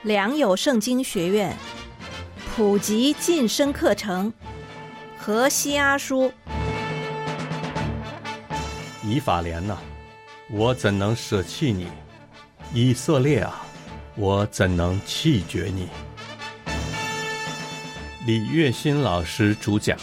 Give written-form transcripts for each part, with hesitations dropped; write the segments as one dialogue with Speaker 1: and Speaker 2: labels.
Speaker 1: 良友圣经学院普及晋升课程，何西阿书。
Speaker 2: 以法莲啊，我怎能舍弃你？以色列啊，我怎能弃绝你？李月新老师主讲。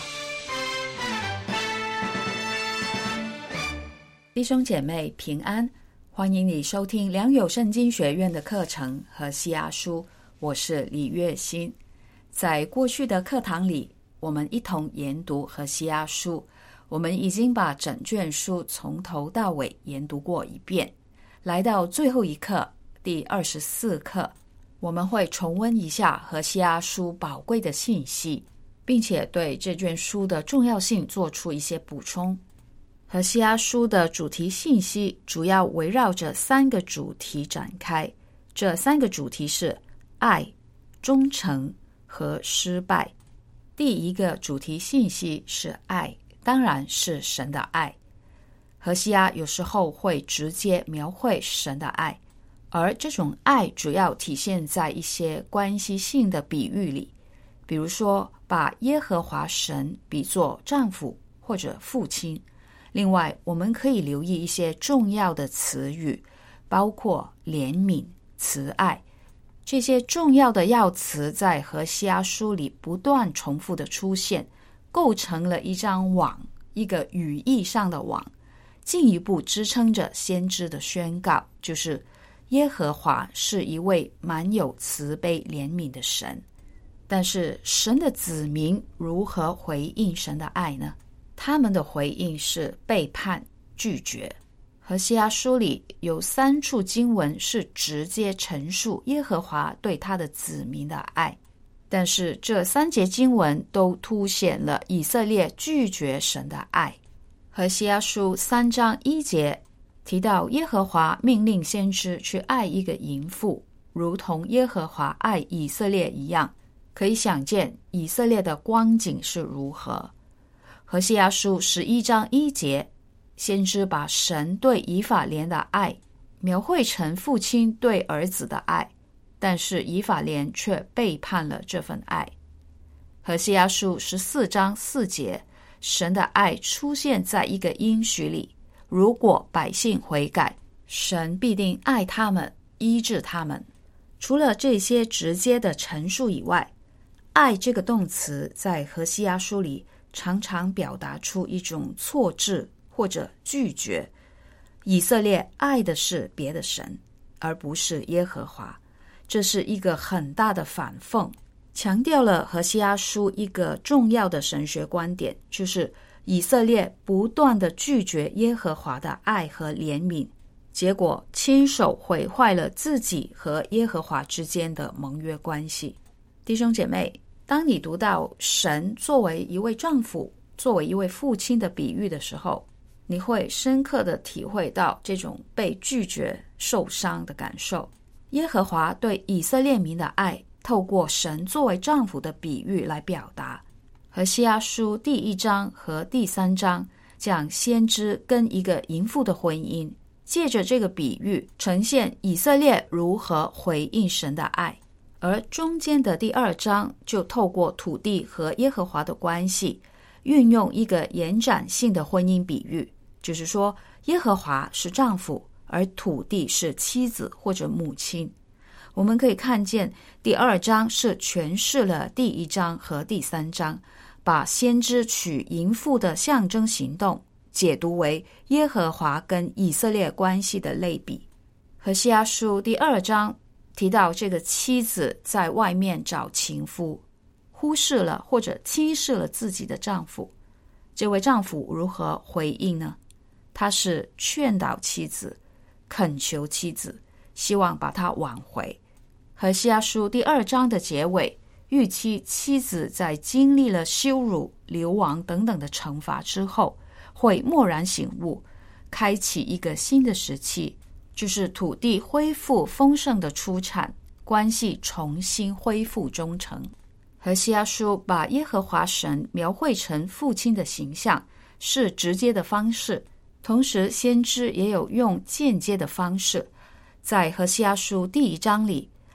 Speaker 3: 弟兄姐妹平安，欢迎你收听良友圣经学院的课程和西阿书，我是李月新。在过去的课堂里，我们一同研读和西阿书，我们已经把整卷书从头到尾研读过一遍。来到最后一课，第24课，我们会重温一下和西阿书宝贵的信息，并且对这卷书的重要性做出一些补充。何西阿书的主题信息主要围绕着3个主题展开，这3个主题是爱、忠诚和失败。第一个主题信息是爱，当然是神的爱。何西阿有时候会直接描绘神的爱，而这种爱主要体现在一些关系性的比喻里，比如说把耶和华神比作丈夫或者父亲。另外，我们可以留意一些重要的词语，包括怜悯、慈爱。这些重要的要词在何西阿书里不断重复的出现，构成了一张网，一个语义上的网，进一步支撑着先知的宣告，就是耶和华是一位满有慈悲怜悯的神。但是神的子民如何回应神的爱呢？他们的回应是背叛、拒绝。何西阿书里有3处经文是直接陈述耶和华对他的子民的爱，但是这3节经文都凸显了以色列拒绝神的爱。何西阿书3章1节提到耶和华命令先知去爱一个淫妇，如同耶和华爱以色列一样，可以想见以色列的光景是如何。何西阿书11章1节，先知把神对以法莲的爱描绘成父亲对儿子的爱，但是以法莲却背叛了这份爱。何西阿书14章4节，神的爱出现在一个应许里，如果百姓悔改，神必定爱他们，医治他们。除了这些直接的陈述以外，爱这个动词在何西阿书里常常表达出一种错置或者拒绝。以色列爱的是别的神，而不是耶和华，这是一个很大的反讽，强调了何西阿书一个重要的神学观点，就是以色列不断地拒绝耶和华的爱和怜悯，结果亲手毁坏了自己和耶和华之间的盟约关系。弟兄姐妹，当你读到神作为一位丈夫，作为一位父亲的比喻的时候，你会深刻地体会到这种被拒绝受伤的感受。耶和华对以色列民的爱透过神作为丈夫的比喻来表达。何西阿书第1章和第3章讲先知跟一个淫妇的婚姻，借着这个比喻呈现以色列如何回应神的爱。而中间的第2章就透过土地和耶和华的关系，运用一个延展性的婚姻比喻，就是说耶和华是丈夫，而土地是妻子或者母亲。我们可以看见第2章是诠释了第1章和第3章，把先知娶淫妇的象征行动解读为耶和华跟以色列关系的类比。何西阿书第2章提到这个妻子在外面找情夫，忽视了或者轻视了自己的丈夫。这位丈夫如何回应呢？他是劝导妻子，恳求妻子，希望把她挽回。何西阿书第2章的结尾预期妻子在经历了羞辱、流亡等等的惩罚之后，会蓦然醒悟，开启一个新的时期，就是土地恢复丰盛的出产，关系重新恢复忠诚。何西阿书把耶和华神描绘成父亲的形象，是直接的方式，同时先知也有用间接的方式。在何西阿书第1章里，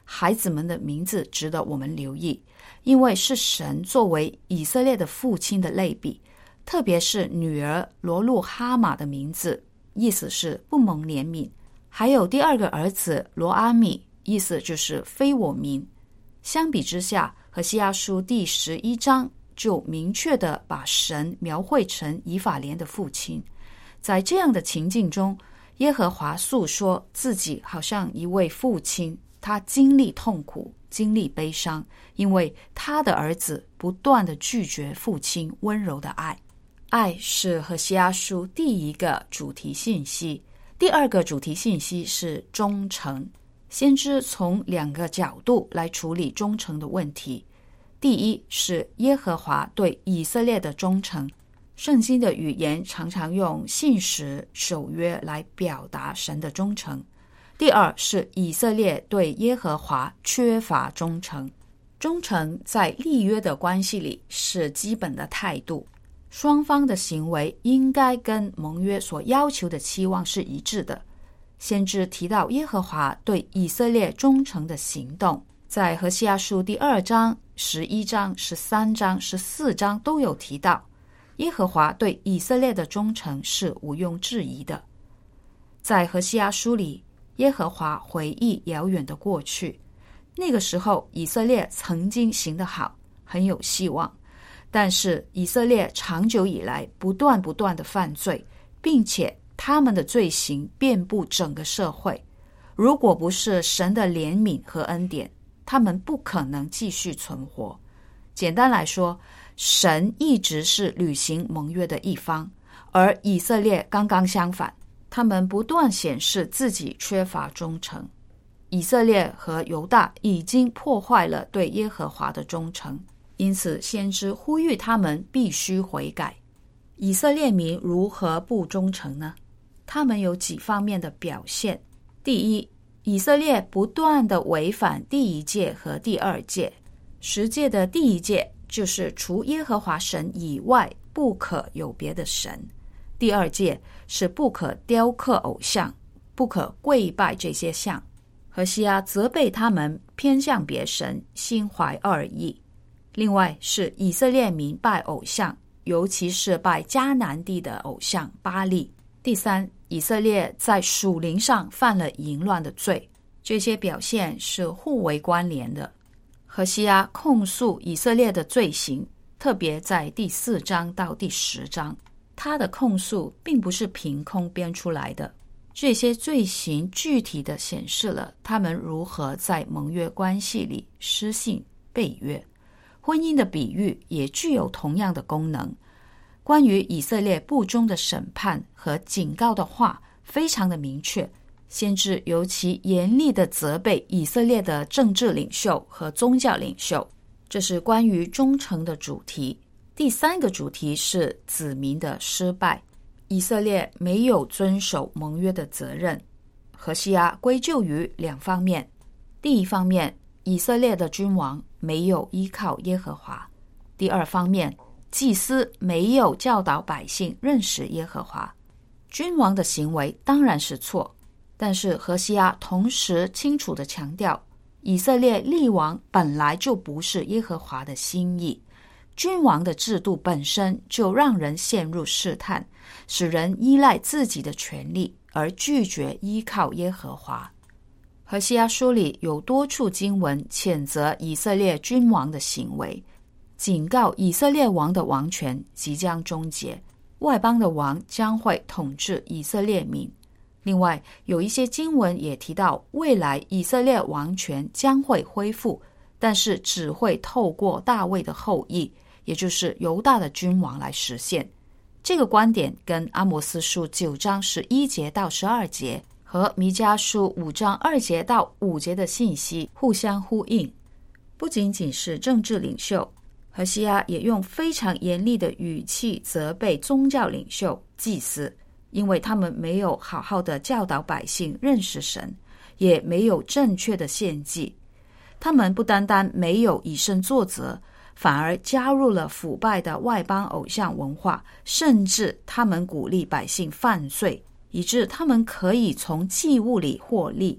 Speaker 3: 孩子们的名字值得我们留意，因为是神作为以色列的父亲的类比，特别是女儿罗路哈玛的名字，意思是不蒙怜悯，还有第二个儿子罗阿米，意思就是非我民。相比之下，何西阿书第11章就明确地把神描绘成以法莲的父亲。在这样的情境中，耶和华诉说自己好像一位父亲，他经历痛苦，经历悲伤，因为他的儿子不断地拒绝父亲温柔的爱。爱是何西阿书第一个主题信息。第二个主题信息是忠诚。先知从2个角度来处理忠诚的问题。第一是耶和华对以色列的忠诚。圣经的语言常常用信实、守约来表达神的忠诚。第二是以色列对耶和华缺乏忠诚。忠诚在立约的关系里是基本的态度，双方的行为应该跟盟约所要求的期望是一致的。先知提到耶和华对以色列忠诚的行动，在何西阿书第2章、11章、13章、14章都有提到，耶和华对以色列的忠诚是毋庸置疑的。在何西阿书里，耶和华回忆遥远的过去，那个时候以色列曾经行得好，很有希望，但是以色列长久以来不断的犯罪，并且他们的罪行遍布整个社会，如果不是神的怜悯和恩典，他们不可能继续存活。简单来说，神一直是履行盟约的一方，而以色列刚刚相反，他们不断显示自己缺乏忠诚。以色列和犹大已经破坏了对耶和华的忠诚，因此先知呼吁他们必须悔改。以色列民如何不忠诚呢？他们有几方面的表现。第一，以色列不断地违反第1诫和第2诫。10诫的第1诫就是除耶和华神以外不可有别的神，第2诫是不可雕刻偶像，不可跪拜这些像。何西阿责备他们偏向别神，心怀二意。另外是以色列民拜偶像，尤其是拜迦南地的偶像巴力。第三，以色列在属灵上犯了淫乱的罪，这些表现是互为关联的。何西阿控诉以色列的罪行，特别在第4章到第10章，他的控诉并不是凭空编出来的，这些罪行具体地显示了他们如何在盟约关系里失信背约。婚姻的比喻也具有同样的功能。关于以色列不忠的审判和警告的话非常的明确，先知尤其严厉地责备以色列的政治领袖和宗教领袖。这是关于忠诚的主题。第3个主题是子民的失败。以色列没有遵守盟约的责任，何西阿归咎于2方面。第一方面，以色列的君王没有依靠耶和华；第二方面，祭司没有教导百姓认识耶和华。君王的行为当然是错，但是何西阿同时清楚地强调，以色列立王本来就不是耶和华的心意，君王的制度本身就让人陷入试探，使人依赖自己的权利，而拒绝依靠耶和华。何西阿书里有多处经文谴责以色列君王的行为，警告以色列王的王权即将终结，外邦的王将会统治以色列民。另外，有一些经文也提到，未来以色列王权将会恢复，但是只会透过大卫的后裔，也就是犹大的君王来实现。这个观点跟阿摩斯书9章11节到12节和弥迦书5章2节到5节的信息互相呼应。不仅仅是政治领袖，何西阿也用非常严厉的语气责备宗教领袖、祭司，因为他们没有好好的教导百姓认识神，也没有正确的献祭。他们不单单没有以身作则，反而加入了腐败的外邦偶像文化，甚至他们鼓励百姓犯罪，以致他们可以从祭物里获利。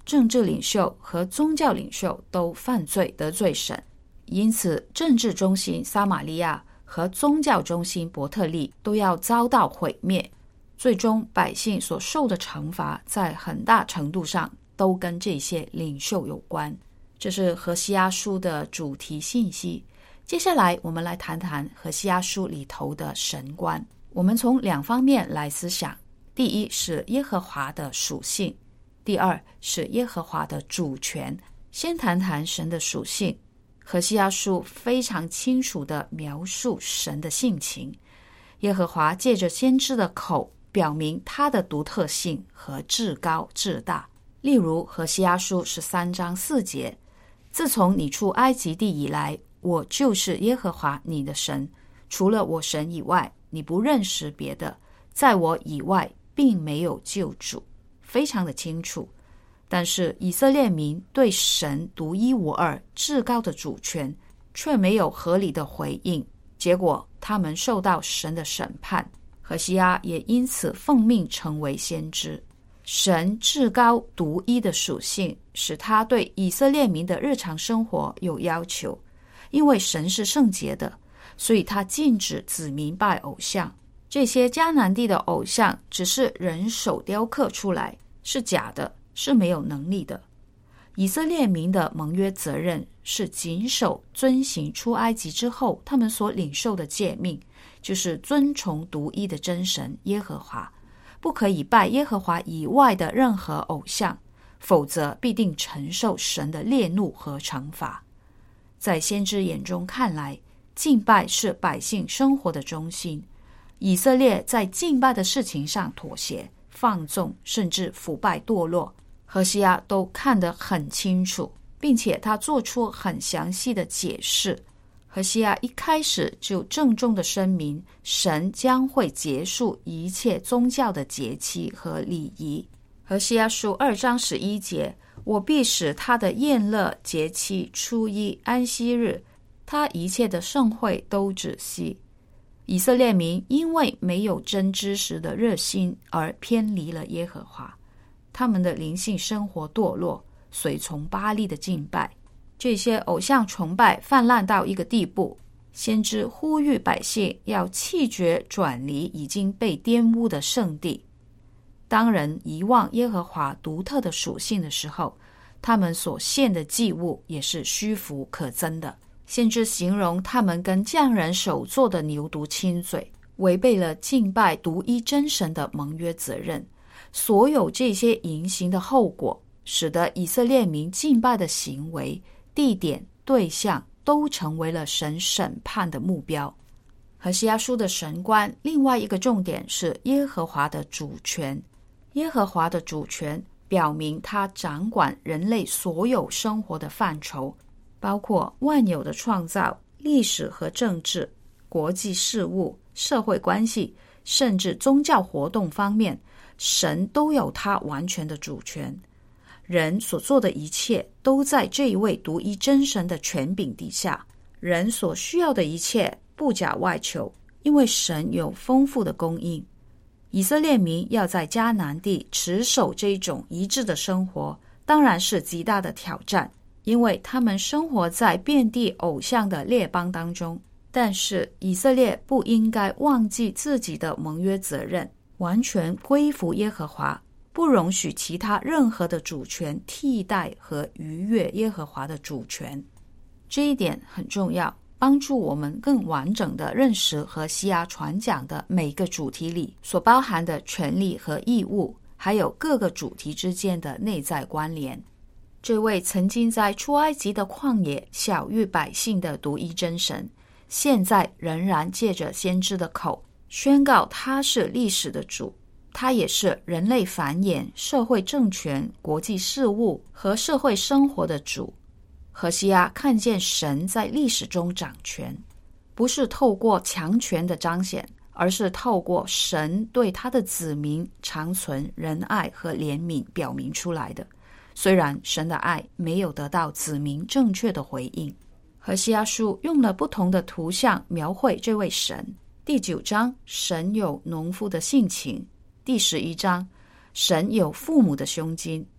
Speaker 3: 政治领袖和宗教领袖都犯罪得罪神，因此政治中心撒玛利亚和宗教中心伯特利都要遭到毁灭。最终百姓所受的惩罚在很大程度上都跟这些领袖有关。这是何西阿书的主题信息。接下来我们来谈谈何西阿书里头的神观。我们从2方面来思想，第一是耶和华的属性，第二是耶和华的主权。先谈谈神的属性。何西阿书非常清楚地描述神的性情，耶和华借着先知的口表明他的独特性和至高至大。例如何西阿书13章4节，自从你出埃及地以来，我就是耶和华你的神，除了我神以外，你不认识别的，在我以外并没有救主。非常的清楚。但是以色列民对神独一无二至高的主权却没有合理的回应，结果他们受到神的审判。何西阿也因此奉命成为先知。神至高独一的属性使他对以色列民的日常生活有要求，因为神是圣洁的，所以他禁止子民拜偶像。这些迦南地的偶像只是人手雕刻出来，是假的，是没有能力的。以色列民的盟约责任是谨守遵行出埃及之后他们所领受的诫命，就是尊崇独一的真神耶和华，不可以拜耶和华以外的任何偶像，否则必定承受神的烈怒和惩罚。在先知眼中看来，敬拜是百姓生活的中心，以色列在敬拜的事情上妥协、放纵，甚至腐败堕落，何西阿都看得很清楚，并且他做出很详细的解释。何西阿一开始就郑重地声明，神将会结束一切宗教的节期和礼仪。何西阿书2章11节，我必使他的宴乐、节期、初一、安息日，他一切的盛会都止息。以色列民因为没有真知识的热心而偏离了耶和华，他们的灵性生活堕落，随从巴力的敬拜。这些偶像崇拜泛滥到一个地步，先知呼吁百姓要弃绝转离已经被玷污的圣地。当人遗忘耶和华独特的属性的时候，他们所献的祭物也是虚浮可憎的。先知形容他们跟匠人手做的牛犊亲嘴，违背了敬拜独一真神的盟约责任。所有这些淫行的后果，使得以色列民敬拜的行为、地点、对象都成为了神审判的目标。何西阿书的神观另外一个重点是耶和华的主权。耶和华的主权表明他掌管人类所有生活的范畴，包括万有的创造、历史和政治、国际事务、社会关系，甚至宗教活动方面，神都有他完全的主权。人所做的一切都在这一位独一真神的权柄底下，人所需要的一切不假外求，因为神有丰富的供应。以色列民要在迦南地持守这种一致的生活，当然是极大的挑战，因为他们生活在遍地偶像的列邦当中。但是以色列不应该忘记自己的盟约责任，完全归服耶和华，不容许其他任何的主权替代和逾越耶和华的主权。这一点很重要，帮助我们更完整地认识何西阿传讲的每个主题里所包含的权利和义务，还有各个主题之间的内在关联。这位曾经在出埃及的旷野晓谕百姓的独一真神，现在仍然借着先知的口宣告他是历史的主，他也是人类繁衍、社会政权、国际事务和社会生活的主。何西阿看见神在历史中掌权，不是透过强权的彰显，而是透过神对他的子民长存仁爱和怜悯表明出来的。虽然神的爱没有得到子民正确的回应，何西阿书用了不同的图像描绘这位神。第9章，神有农夫的性情；第11章，神有父母的胸襟；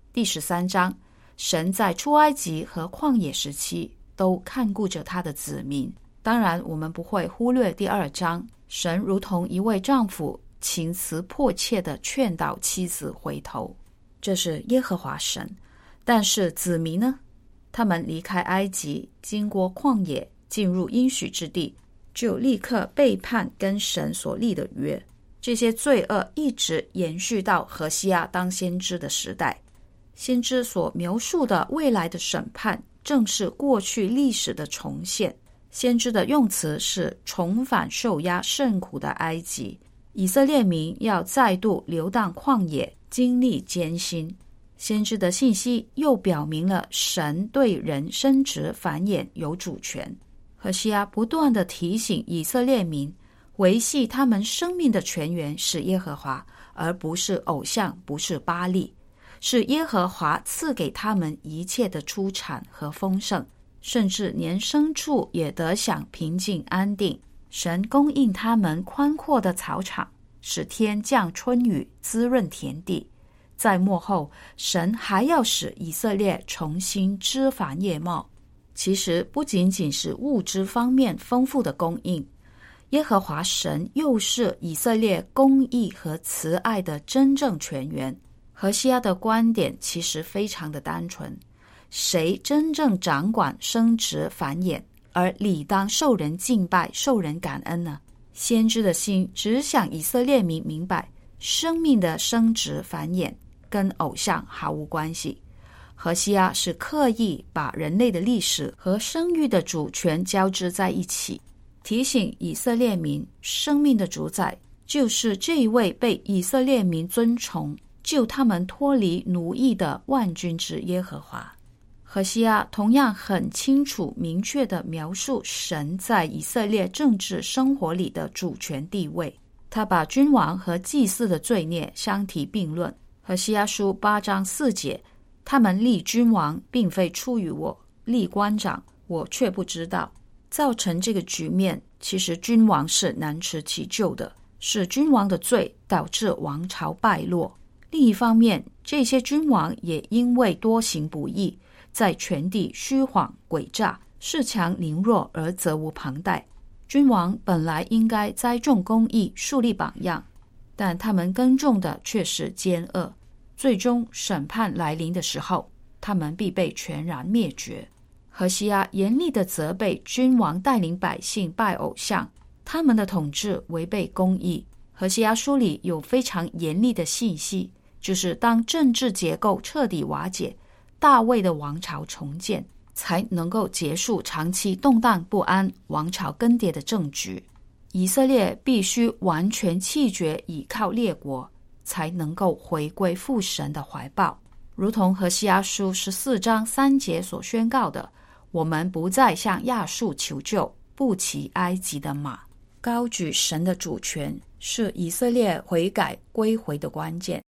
Speaker 3: 第13章，神在出埃及和旷野时期都看顾着他的子民。当然我们不会忽略第2章，神如同一位丈夫，情辞迫切地劝导妻子回头，这是耶和华神。但是子民呢？他们离开埃及，经过旷野，进入应许之地，就立刻背叛跟神所立的约。这些罪恶一直延续到何西阿当先知的时代。先知所描述的未来的审判，正是过去历史的重现。先知的用词是重返受压甚苦的埃及，以色列民要再度流荡旷野，经历艰辛。先知的信息又表明了神对人生殖繁衍有主权。何西阿不断地提醒以色列民，维系他们生命的泉源是耶和华，而不是偶像，不是巴力。是耶和华赐给他们一切的出产和丰盛，甚至连牲畜也得享平静安定。神供应他们宽阔的草场，使天降春雨，滋润田地。在末后，神还要使以色列重新枝繁叶茂。其实不仅仅是物质方面丰富的供应，耶和华神又是以色列公义和慈爱的真正泉源。何西阿的观点其实非常的单纯，谁真正掌管生殖繁衍，而理当受人敬拜，受人感恩呢？先知的心只想以色列民明白，生命的生殖繁衍跟偶像毫无关系。何西阿是刻意把人类的历史和生育的主权交织在一起，提醒以色列民，生命的主宰就是这一位被以色列民尊崇，救他们脱离奴役的万军之耶和华。何西阿同样很清楚明确地描述神在以色列政治生活里的主权地位，他把君王和祭司的罪孽相提并论。何西阿书8章4节，他们立君王并非出于我，立官长我却不知道。造成这个局面，其实君王是难辞其咎的，是君王的罪导致王朝败落。另一方面，这些君王也因为多行不义，在权地虚晃诡诈，恃强凌弱而责无旁贷。君王本来应该栽种公义，树立榜样，但他们耕种的却是奸恶。最终审判来临的时候，他们必被全然灭绝。何西阿严厉地责备君王带领百姓拜偶像，他们的统治违背公义。何西阿书里有非常严厉的信息，就是当政治结构彻底瓦解，大卫的王朝重建，才能够结束长期动荡不安、王朝更迭的政局。以色列必须完全弃绝倚靠列国，才能够回归父神的怀抱。如同何西阿书14章3节所宣告的，我们不再向亚述求救，不骑埃及的马。高举神的主权，是以色列悔改归回的关键。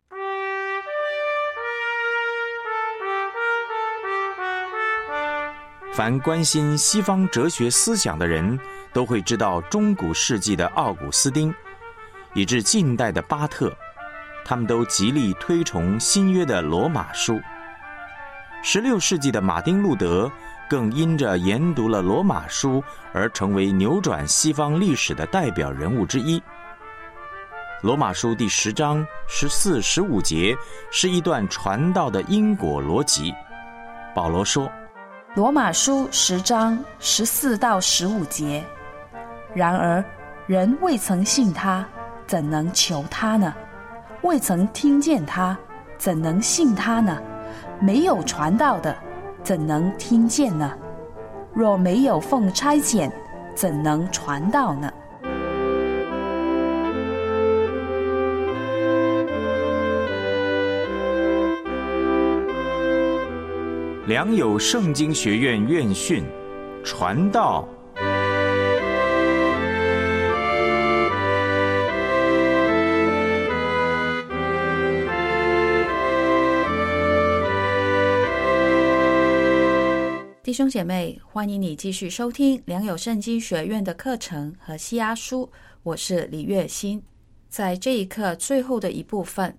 Speaker 4: 凡关心西方哲学思想的人，都会知道中古世纪的奥古斯丁，以至近代的巴特，他们都极力推崇新约的罗马书。16世纪的马丁路德更因着研读了罗马书而成为扭转西方历史的代表人物之一。罗马书第10章14、15节是一段传道的因果逻辑。保罗说，
Speaker 5: 罗马书10章14到15节，然而人未曾信他，怎能求他呢？未曾听见他，怎能信他呢？没有传道的，怎能听见呢？若没有奉差遣，怎能传道呢？
Speaker 4: 良友圣经学院院训，传道。
Speaker 3: 弟兄姐妹，欢迎你继续收听良友圣经学院的课程和西阿书，我是李月欣。在这一课最后的一部分，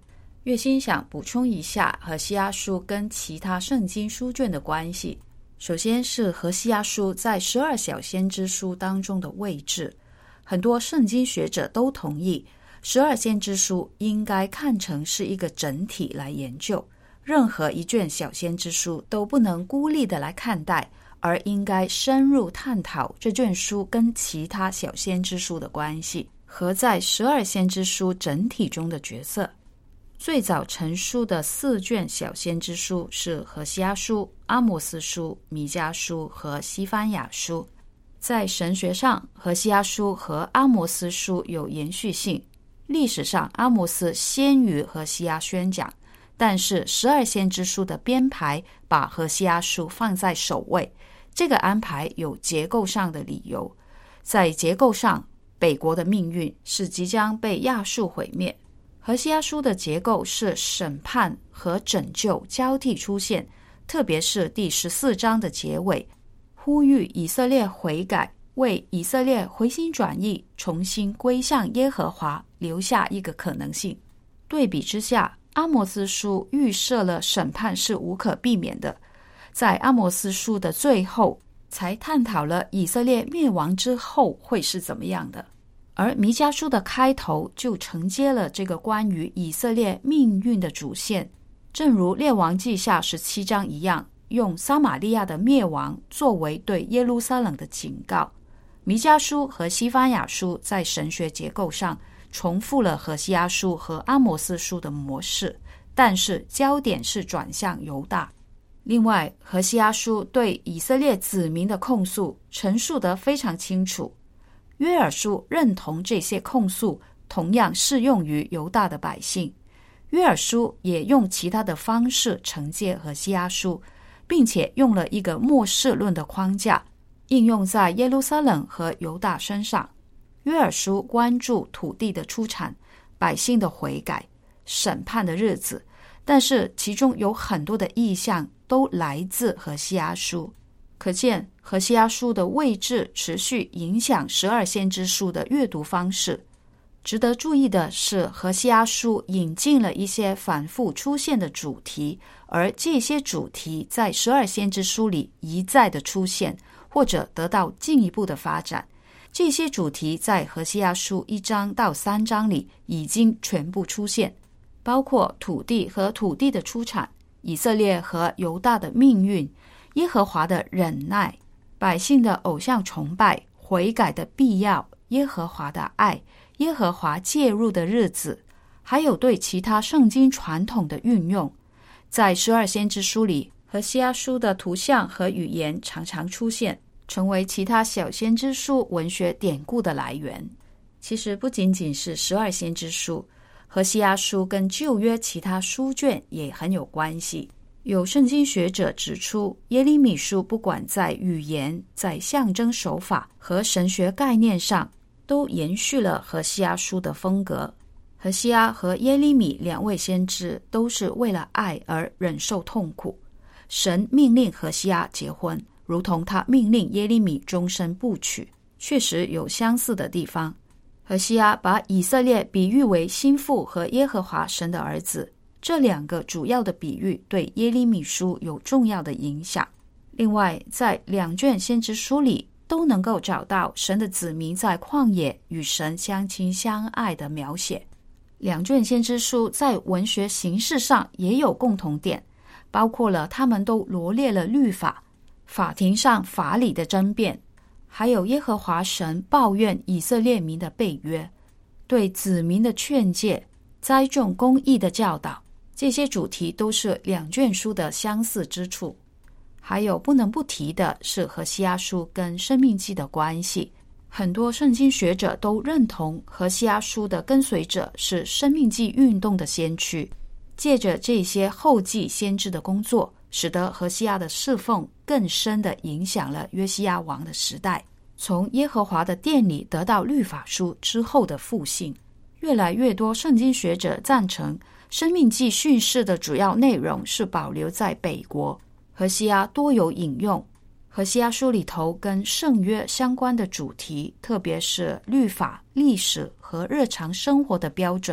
Speaker 3: 月心想补充一下何西阿书跟其他圣经书卷的关系。首先是何西阿书在12小先知书当中的位置，很多圣经学者都同意12先知书应该看成是一个整体来研究，任何一卷小先知书都不能孤立的来看待，而应该深入探讨这卷书跟其他小先知书的关系和在12先知书整体中的角色。最早成书的4卷小先知书是何西阿书、阿摩斯书、弥迦书和西番雅书。在神学上，何西阿书和阿摩斯书有延续性，历史上阿摩斯先于何西阿宣讲，但是12先知书的编排把何西阿书放在首位，这个安排有结构上的理由。在结构上，北国的命运是即将被亚述毁灭。何西阿书的结构是审判和拯救交替出现，特别是第14章的结尾，呼吁以色列悔改，为以色列回心转意，重新归向耶和华留下一个可能性。对比之下，阿摩斯书预设了审判是无可避免的，在阿摩斯书的最后才探讨了以色列灭亡之后会是怎么样的。而弥迦书的开头就承接了这个关于以色列命运的主线，正如列王记下17章一样，用撒玛利亚的灭亡作为对耶路撒冷的警告。弥迦书和西番雅书在神学结构上重复了何西阿书和阿摩斯书的模式，但是焦点是转向犹大。另外，何西阿书对以色列子民的控诉陈述得非常清楚，约珥书认同这些控诉同样适用于犹大的百姓。约珥书也用其他的方式承接何西阿书，并且用了一个末世论的框架应用在耶路撒冷和犹大身上。约珥书关注土地的出产、百姓的悔改、审判的日子，但是其中有很多的意象都来自何西阿书。可见何西阿书的位置持续影响12先知书的阅读方式。值得注意的是，何西阿书引进了一些反复出现的主题，而这些主题在12先知书里一再的出现，或者得到进一步的发展。这些主题在何西阿书1章到3章里已经全部出现，包括土地和土地的出产、以色列和犹大的命运、耶和华的忍耐、百姓的偶像崇拜、悔改的必要、耶和华的爱、耶和华介入的日子，还有对其他圣经传统的运用。在12先知书里，何西阿书的图像和语言常常出现，成为其他小先知书文学典故的来源。其实不仅仅是12先知书，何西阿书跟旧约其他书卷也很有关系。有圣经学者指出，耶利米书不管在语言、在象征手法和神学概念上，都延续了何西阿书的风格。何西阿和耶利米两位先知都是为了爱而忍受痛苦。神命令何西阿结婚，如同他命令耶利米终身不娶，确实有相似的地方。何西阿把以色列比喻为心腹和耶和华神的儿子，这两个主要的比喻对耶利米书有重要的影响。另外，在2卷先知书里都能够找到神的子民在旷野与神相亲相爱的描写。2卷先知书在文学形式上也有共同点，包括了他们都罗列了律法、法庭上法理的争辩，还有耶和华神抱怨以色列民的背约，对子民的劝诫，栽种公义的教导。这些主题都是2卷书的相似之处。还有不能不提的是何西阿书跟申命记的关系。很多圣经学者都认同何西阿书的跟随者是申命记运动的先驱，借着这些后继先知的工作，使得何西阿的侍奉更深地影响了约西亚王的时代。从耶和华的殿里得到律法书之后的复兴，越来越多圣经学者赞成申命记训示的主要内容是保留在北国。何西阿多有引用何西阿书里头跟圣约相关的主题，特别是律法、历史和日常生活的标准，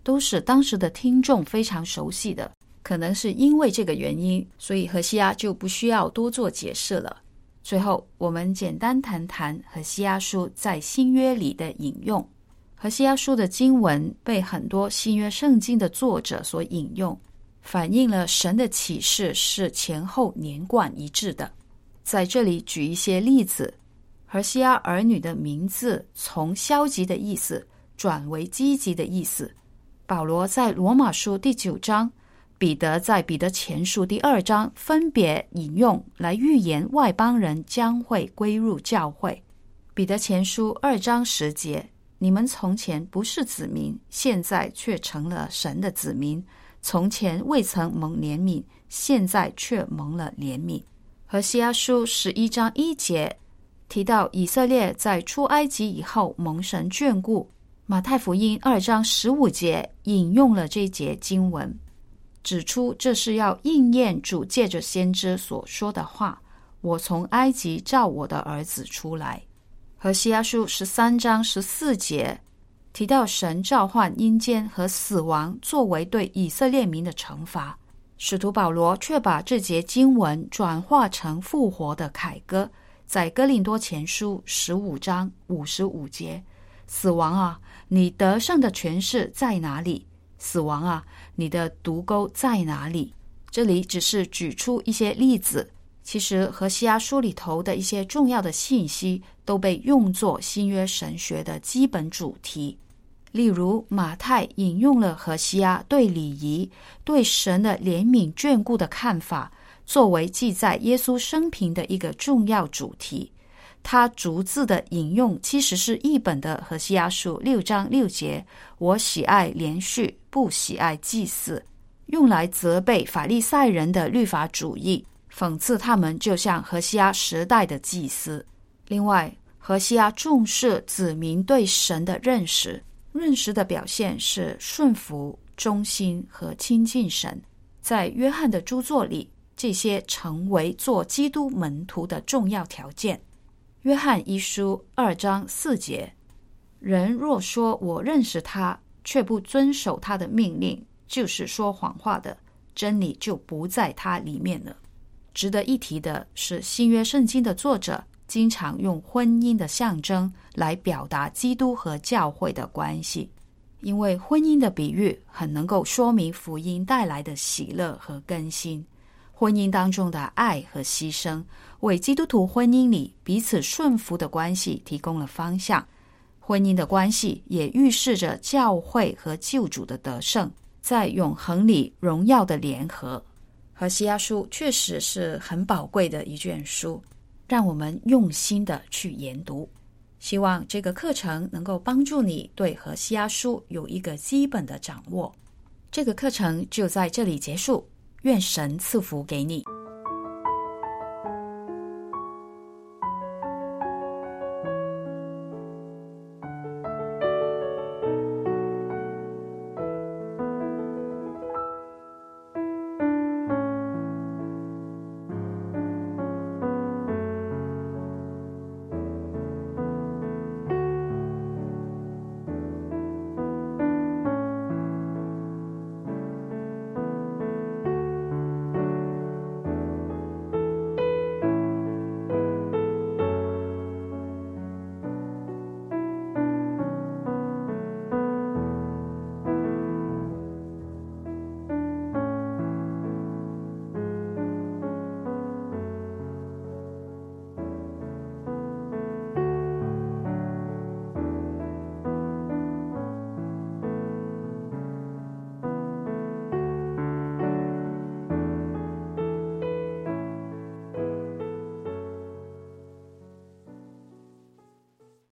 Speaker 3: 都是当时的听众非常熟悉的。可能是因为这个原因，所以何西阿就不需要多做解释了。最后，我们简单谈谈何西阿书在新约里的引用。何西阿书的经文被很多新约圣经的作者所引用，反映了神的启示是前后连贯一致的。在这里举一些例子，何西阿儿女的名字从消极的意思转为积极的意思。保罗在罗马书第9章，彼得在彼得前书第2章分别引用来预言外邦人将会归入教会。彼得前书2章10节，你们从前不是子民，现在却成了神的子民，从前未曾蒙怜悯，现在却蒙了怜悯。何西阿书11章1节提到以色列在出埃及以后蒙神眷顾。马太福音2章15节引用了这节经文，指出这是要应验主借着先知所说的话，我从埃及召我的儿子出来。何西阿书13章14节提到神召唤阴间和死亡作为对以色列民的惩罚，使徒保罗却把这节经文转化成复活的凯歌，在哥林多前书15章55节，死亡啊，你得胜的权势在哪里？死亡啊，你的毒钩在哪里？这里只是举出一些例子，其实何西阿书里头的一些重要的信息都被用作新约神学的基本主题。例如马太引用了何西阿对礼仪、对神的怜悯眷顾的看法，作为记载耶稣生平的一个重要主题。他逐字的引用其实是译本的何西阿书6章6节，我喜爱连续，不喜爱祭祀，用来责备法利赛人的律法主义，讽刺他们就像何西阿时代的祭司。另外，何西阿重视子民对神的认识，认识的表现是顺服、忠心和亲近神。在约翰的著作里，这些成为做基督门徒的重要条件。约翰一书2章4节，人若说我认识他，却不遵守他的命令，就是说谎话的，真理就不在他里面了。值得一提的是，新约圣经的作者经常用婚姻的象征来表达基督和教会的关系，因为婚姻的比喻很能够说明福音带来的喜乐和更新。婚姻当中的爱和牺牲，为基督徒婚姻里彼此顺服的关系提供了方向。婚姻的关系也预示着教会和救主的得胜，在永恒里荣耀的联合。何西阿书确实是很宝贵的一卷书，让我们用心的去研读。希望这个课程能够帮助你对何西阿书有一个基本的掌握。这个课程就在这里结束，愿神赐福给你。